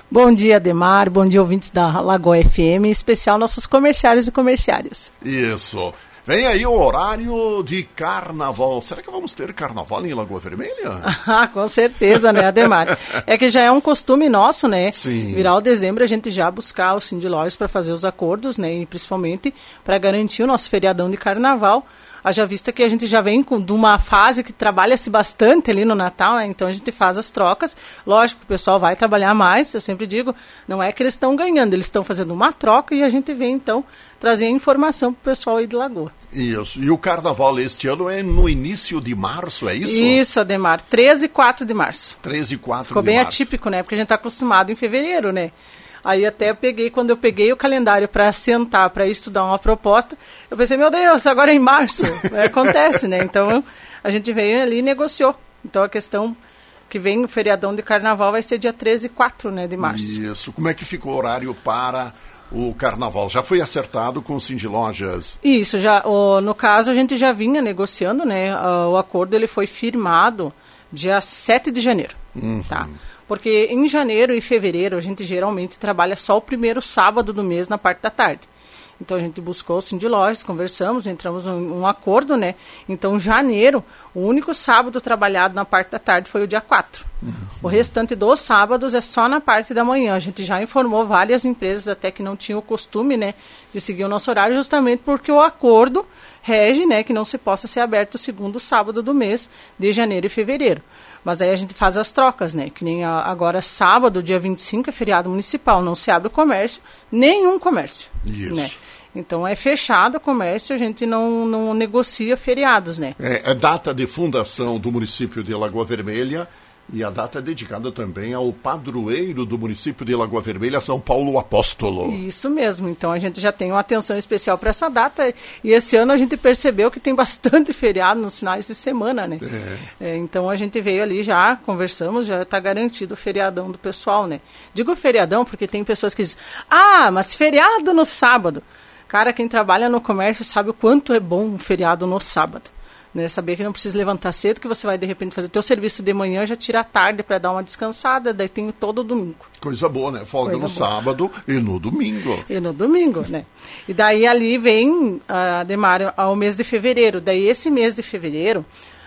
Bom dia, Ademar. Bom dia, ouvintes da Lagoa FM, em especial nossos comerciários e comerciárias. Isso. Vem aí o horário de carnaval. Será que vamos ter carnaval em Lagoa Vermelha? Ah, com certeza, né, Ademar? É que já é um costume nosso, né? Sim. Virar o dezembro, a gente já buscar o Cindy Lojas para fazer os acordos, né? E principalmente para garantir o nosso feriadão de carnaval. Haja vista que a gente já vem de uma fase que trabalha-se bastante ali no Natal, né? Então a gente faz as trocas. Lógico que o pessoal vai trabalhar mais, eu sempre digo, não é que eles estão ganhando, eles estão fazendo uma troca e a gente vem então trazer a informação para o pessoal aí de Lagoa. Isso. E o carnaval este ano é no início de março, é isso? Isso, Ademar. 13 e 4 de março. 13 e 4 de março. Ficou bem atípico, né? Porque a gente está acostumado em fevereiro, né? Aí até quando eu peguei o calendário para sentar, para estudar uma proposta, eu pensei, meu Deus, agora é em março. Acontece, né? Então a gente veio ali e negociou. Então a questão que vem o feriadão de carnaval vai ser dia 13 e 4, né, de março. Isso. Como é que ficou o horário para o carnaval? Já foi acertado com o Cindy Lojas? Isso, já, no caso a gente já vinha negociando, né? O acordo ele foi firmado dia 7 de janeiro, tá? Porque em janeiro e fevereiro a gente geralmente trabalha só o primeiro sábado do mês na parte da tarde. Então a gente buscou o Cindy Lojas, conversamos, entramos em um acordo, né? Então janeiro, o único sábado trabalhado na parte da tarde foi o dia 4. O restante dos sábados é só na parte da manhã. A gente já informou várias empresas até que não tinham o costume, né, de seguir o nosso horário, justamente porque o acordo rege, né, que não se possa ser aberto o segundo sábado do mês de janeiro e fevereiro. Mas daí a gente faz as trocas, né? Que nem agora sábado, dia 25, é feriado municipal, não se abre o comércio, nenhum comércio. Isso. Né? Então é fechado o comércio, a gente não negocia feriados, né? É data de fundação do município de Lagoa Vermelha e a data é dedicada também ao padroeiro do município de Lagoa Vermelha, São Paulo Apóstolo. Isso mesmo, então a gente já tem uma atenção especial para essa data e esse ano a gente percebeu que tem bastante feriado nos finais de semana, né? Então a gente veio ali já, conversamos, já está garantido o feriadão do pessoal, né? Digo feriadão porque tem pessoas que dizem, mas feriado no sábado. Cara, quem trabalha no comércio sabe o quanto é bom um feriado no sábado. Né, saber que não precisa levantar cedo, que você vai de repente fazer o teu serviço de manhã, já tira a tarde para dar uma descansada, daí tem todo domingo. Coisa boa, né? Folga no sábado e no domingo. E no domingo, né? E daí ali vem, Ademar, ao mês de fevereiro. Daí esse mês de fevereiro,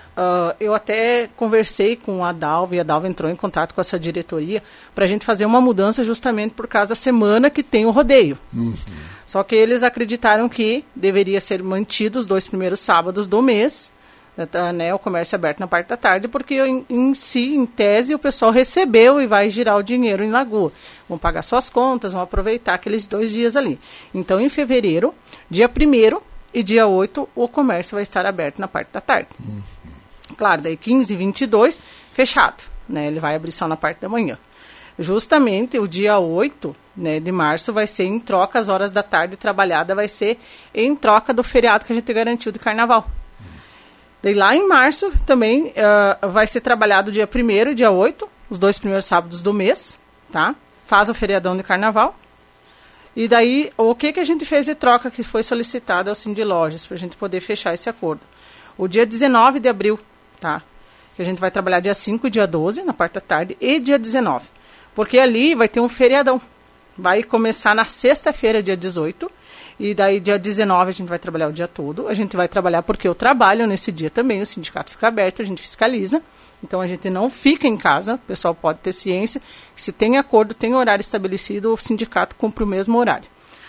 eu até conversei com a Dalva, e a Dalva entrou em contato com essa diretoria para a gente fazer uma mudança justamente por causa da semana que tem o rodeio. Só que eles acreditaram que deveria ser mantido os 2 primeiros sábados do mês, né, o comércio aberto na parte da tarde, porque em tese, o pessoal recebeu e vai girar o dinheiro em Lagoa. Vão pagar suas contas, vão aproveitar aqueles 2 dias ali. Então, em fevereiro, dia 1º e dia 8, o comércio vai estar aberto na parte da tarde. Claro, daí 15 e 22, fechado. Né, ele vai abrir só na parte da manhã. Justamente o dia 8, né, de março vai ser em troca, as horas da tarde trabalhada vai ser em troca do feriado que a gente garantiu de carnaval. Daí lá em março também vai ser trabalhado dia 1º e dia 8, os 2 primeiros sábados do mês, tá? Faz o feriadão de carnaval. E daí, o que a gente fez de troca que foi solicitado ao Cindy Lojas, para a gente poder fechar esse acordo? O dia 19 de abril, tá? Que a gente vai trabalhar dia 5 e dia 12, na parte da tarde, e dia 19. Porque ali vai ter um feriadão. Vai começar na sexta-feira, dia 18, e daí dia 19 a gente vai trabalhar o dia todo. A gente vai trabalhar porque eu trabalho nesse dia também, o sindicato fica aberto, a gente fiscaliza. Então a gente não fica em casa, o pessoal pode ter ciência. Se tem acordo, tem horário estabelecido, o sindicato cumpre o mesmo horário.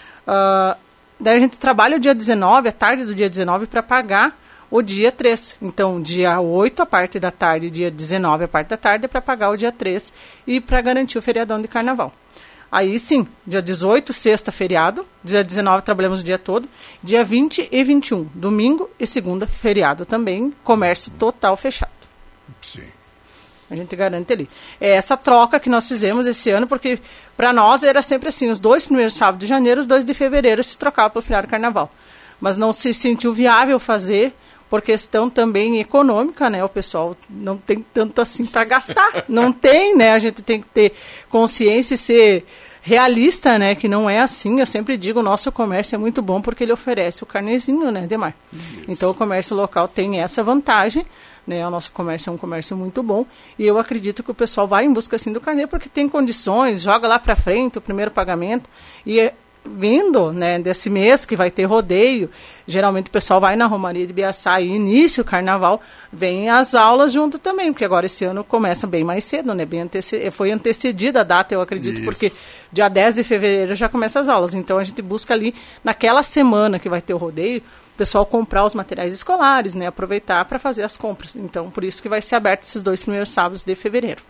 Daí a gente trabalha o dia 19, a tarde do dia 19, para pagar o dia 3. Então, dia 8, a parte da tarde, dia 19, a parte da tarde, é para pagar o dia 3 e para garantir o feriadão de carnaval. Aí sim, dia 18, sexta, feriado. Dia 19, trabalhamos o dia todo. Dia 20 e 21, domingo e segunda, feriado também. Comércio total fechado. Sim. A gente garante ali. É essa troca que nós fizemos esse ano, porque para nós era sempre assim, os 2 primeiros sábados de janeiro, os 2 de fevereiro se trocavam para o feriado carnaval. Mas não se sentiu viável fazer, por questão também econômica, né? O pessoal não tem tanto assim para gastar. Não tem, né? A gente tem que ter consciência e ser realista, né? Que não é assim. Eu sempre digo, o nosso comércio é muito bom porque ele oferece o carnezinho, né, Demar? Isso. Então, o comércio local tem essa vantagem, né? O nosso comércio é um comércio muito bom e eu acredito que o pessoal vai em busca assim do carnê porque tem condições, joga lá para frente o primeiro pagamento e vindo, né, desse mês que vai ter rodeio, geralmente o pessoal vai na Romaria de Biaçá e início o carnaval, vem as aulas junto também, porque agora esse ano começa bem mais cedo, né, foi antecedida a data, eu acredito, isso, porque dia 10 de fevereiro já começa as aulas, então a gente busca ali, naquela semana que vai ter o rodeio, o pessoal comprar os materiais escolares, né, aproveitar para fazer as compras, então por isso que vai ser aberto esses 2 primeiros sábados de fevereiro.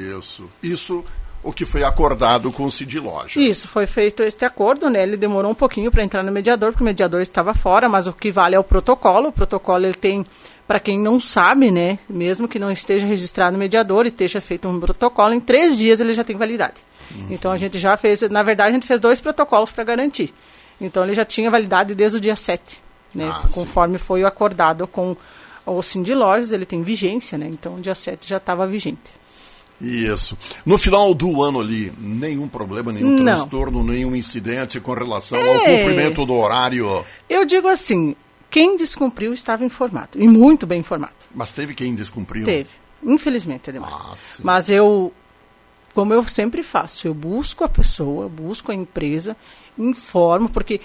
Isso o que foi acordado com o Cid Lojas. Isso, foi feito este acordo, né? Ele demorou um pouquinho para entrar no mediador, porque o mediador estava fora, mas o que vale é o protocolo. O protocolo ele tem, para quem não sabe, né? Mesmo que não esteja registrado no mediador e esteja feito um protocolo, em 3 dias ele já tem validade. Então a gente já fez, na verdade a gente fez 2 protocolos para garantir. Então ele já tinha validade desde o dia 7, né? Conforme foi acordado com o Cid Lojas, ele tem vigência, né? Então o dia 7 já estava vigente. Isso. No final do ano ali, nenhum problema, nenhum transtorno, nenhum incidente com relação ao cumprimento do horário? Eu digo assim, quem descumpriu estava informado, e muito bem informado. Mas teve quem descumpriu? Teve, infelizmente, Ademar. Mas eu, como eu sempre faço, eu busco a pessoa, busco a empresa, informo, porque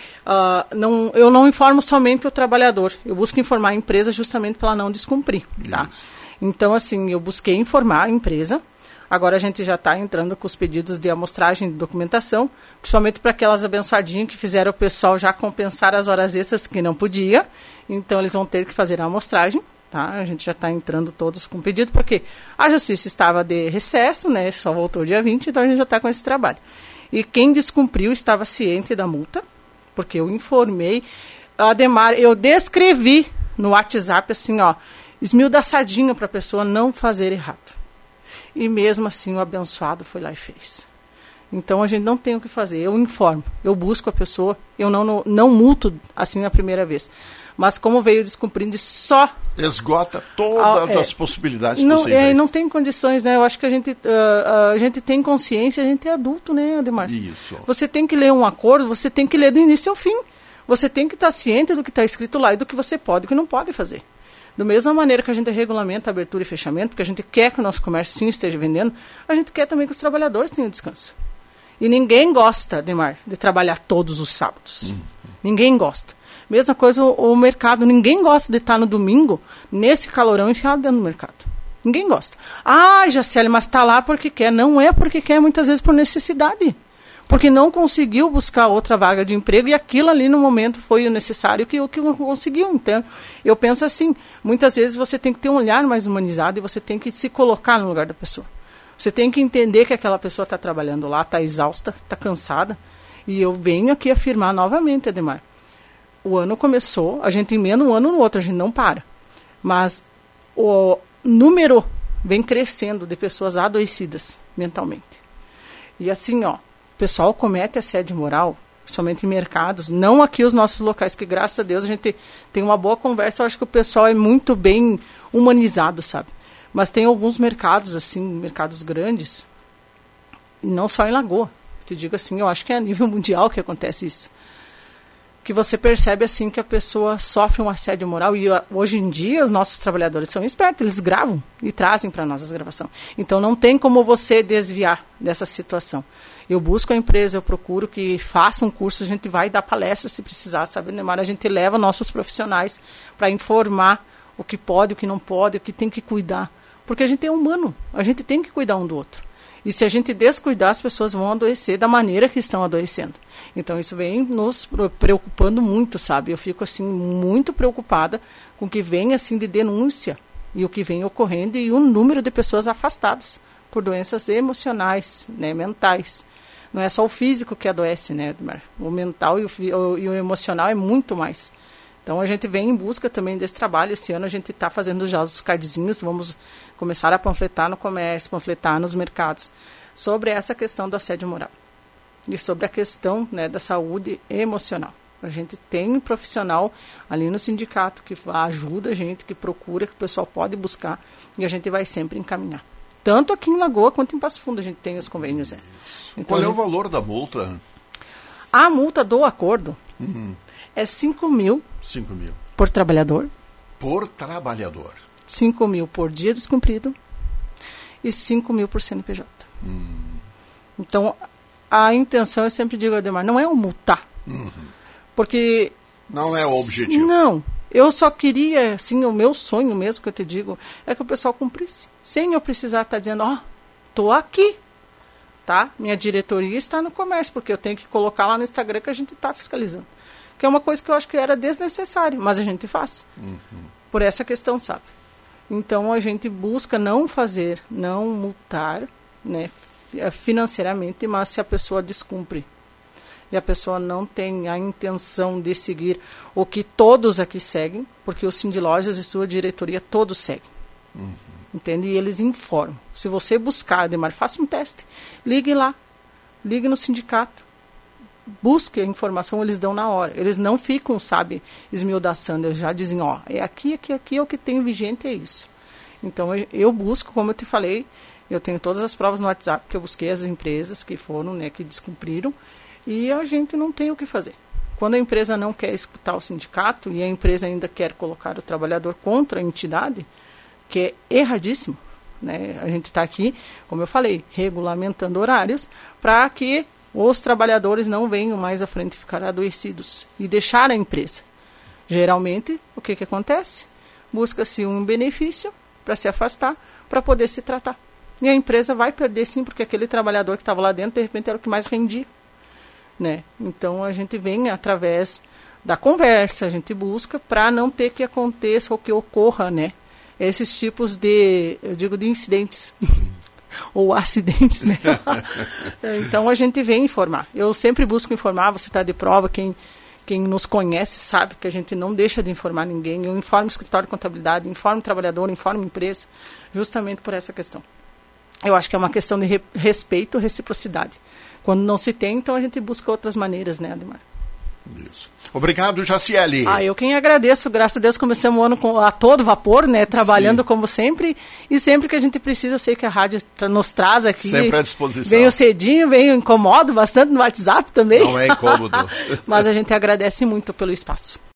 eu não informo somente o trabalhador, eu busco informar a empresa justamente para ela não descumprir, tá? Então, assim, eu busquei informar a empresa. Agora a gente já está entrando com os pedidos de amostragem de documentação, principalmente para aquelas abençoadinhas que fizeram o pessoal já compensar as horas extras que não podia. Então eles vão ter que fazer a amostragem, tá? A gente já está entrando todos com pedido, porque a justiça estava de recesso, né? Só voltou dia 20, então a gente já está com esse trabalho. E quem descumpriu estava ciente da multa, porque eu informei. Ademar, eu descrevi no WhatsApp assim, ó, esmilda a sardinha para a pessoa não fazer errado. E mesmo assim o abençoado foi lá e fez. Então a gente não tem o que fazer. Eu informo, eu busco a pessoa, eu não multo assim a primeira vez. Mas como veio descumprindo, só... Esgota todas as possibilidades possíveis. Não tem condições, né? Eu acho que a gente tem consciência, a gente é adulto, né, Ademar? Isso. Você tem que ler um acordo, você tem que ler do início ao fim. Você tem que estar ciente do que está escrito lá e do que você pode e do que não pode fazer. Da mesma maneira que a gente regulamenta a abertura e fechamento, porque a gente quer que o nosso comércio sim esteja vendendo, a gente quer também que os trabalhadores tenham descanso. E ninguém gosta, Ademar, de trabalhar todos os sábados. Ninguém gosta. Mesma coisa o mercado, ninguém gosta de estar no domingo, nesse calorão, enfiado dentro do mercado. Ninguém gosta. Ah, Jaciele, mas está lá porque quer. Não é porque quer, muitas vezes por necessidade. Porque não conseguiu buscar outra vaga de emprego e aquilo ali no momento foi o necessário que não conseguiu. Então, eu penso assim, muitas vezes você tem que ter um olhar mais humanizado e você tem que se colocar no lugar da pessoa. Você tem que entender que aquela pessoa está trabalhando lá, está exausta, está cansada. E eu venho aqui afirmar novamente, Ademar, o ano começou, a gente emenda um ano no outro, a gente não para. Mas o número vem crescendo de pessoas adoecidas mentalmente. E assim, ó, o pessoal comete assédio moral, somente em mercados, não aqui os nossos locais, que graças a Deus a gente tem uma boa conversa, eu acho que o pessoal é muito bem humanizado, sabe? Mas tem alguns mercados, assim, mercados grandes, e não só em Lagoa, eu te digo assim, eu acho que é a nível mundial que acontece isso. Que você percebe assim que a pessoa sofre um assédio moral e hoje em dia os nossos trabalhadores são espertos, eles gravam e trazem para nós as gravações. Então não tem como você desviar dessa situação. Eu busco a empresa, eu procuro que faça um curso, a gente vai dar palestra se precisar, sabe, Neymar? A gente leva nossos profissionais para informar o que pode, o que não pode, o que tem que cuidar. Porque a gente é humano, a gente tem que cuidar um do outro. E se a gente descuidar, as pessoas vão adoecer da maneira que estão adoecendo. Então, isso vem nos preocupando muito, sabe? Eu fico, assim, muito preocupada com o que vem, assim, de denúncia e o que vem ocorrendo e o número de pessoas afastadas por doenças emocionais, né, mentais. Não é só o físico que adoece, né, Edmar? O mental e o emocional é muito mais. Então, a gente vem em busca também desse trabalho. Esse ano a gente está fazendo já os cardzinhos, vamos começar a panfletar no comércio, panfletar nos mercados, sobre essa questão do assédio moral e sobre a questão, né, da saúde emocional. A gente tem um profissional ali no sindicato que ajuda a gente, que procura, que o pessoal pode buscar e a gente vai sempre encaminhar. Tanto aqui em Lagoa quanto em Passo Fundo a gente tem os convênios. Né? Então, qual é o valor da multa? A multa do acordo é 5 mil. 5 mil. Por trabalhador. Por trabalhador. 5 mil por dia descumprido e 5 mil por CNPJ. Então, a intenção, eu sempre digo, Ademar, não é o multar. Porque... Não é o objetivo. Não. Eu só queria, assim, o meu sonho mesmo, que eu te digo, é que o pessoal cumprisse. Sem eu precisar estar dizendo, tô aqui, tá? Minha diretoria está no comércio, porque eu tenho que colocar lá no Instagram que a gente está fiscalizando. Que é uma coisa que eu acho que era desnecessária, mas a gente faz. Por essa questão, sabe? Então, a gente busca não fazer, não multar, né, financeiramente, mas se a pessoa descumpre e a pessoa não tem a intenção de seguir o que todos aqui seguem, porque o Sindlojas e sua diretoria todos seguem. Entende? E eles informam. Se você buscar, Ademar, faça um teste. Ligue lá. Ligue no sindicato. Busque a informação, eles dão na hora. Eles não ficam, sabe, esmildaçando. Eles já dizem, é aqui, é o que tem vigente, é isso. Então, eu busco, como eu te falei, eu tenho todas as provas no WhatsApp, que eu busquei as empresas que foram, né, que descumpriram, e a gente não tem o que fazer. Quando a empresa não quer escutar o sindicato e a empresa ainda quer colocar o trabalhador contra a entidade, que é erradíssimo, né? A gente está aqui, como eu falei, regulamentando horários para que os trabalhadores não venham mais à frente ficar adoecidos e deixar a empresa. Geralmente, o que acontece? Busca-se um benefício para se afastar, para poder se tratar. E a empresa vai perder sim, porque aquele trabalhador que estava lá dentro, de repente, era o que mais rendia. Né? Então, a gente vem através da conversa, a gente busca para não ter que aconteça ou que ocorra, né, esses tipos de, eu digo, de incidentes. Ou acidentes, né? Então, a gente vem informar. Eu sempre busco informar, você está de prova, quem nos conhece sabe que a gente não deixa de informar ninguém. Eu informo o escritório de contabilidade, informo o trabalhador, informo a empresa, justamente por essa questão. Eu acho que é uma questão de respeito e reciprocidade. Quando não se tem, então a gente busca outras maneiras, né, Ademar? Isso. Obrigado, Jaciele. Eu quem agradeço, graças a Deus começamos o ano a todo vapor, né, trabalhando como sempre, e sempre que a gente precisa, eu sei que a rádio nos traz aqui. Sempre à disposição. Venho cedinho, venho incomodo bastante no WhatsApp também. Não é incômodo. Mas a gente agradece muito pelo espaço.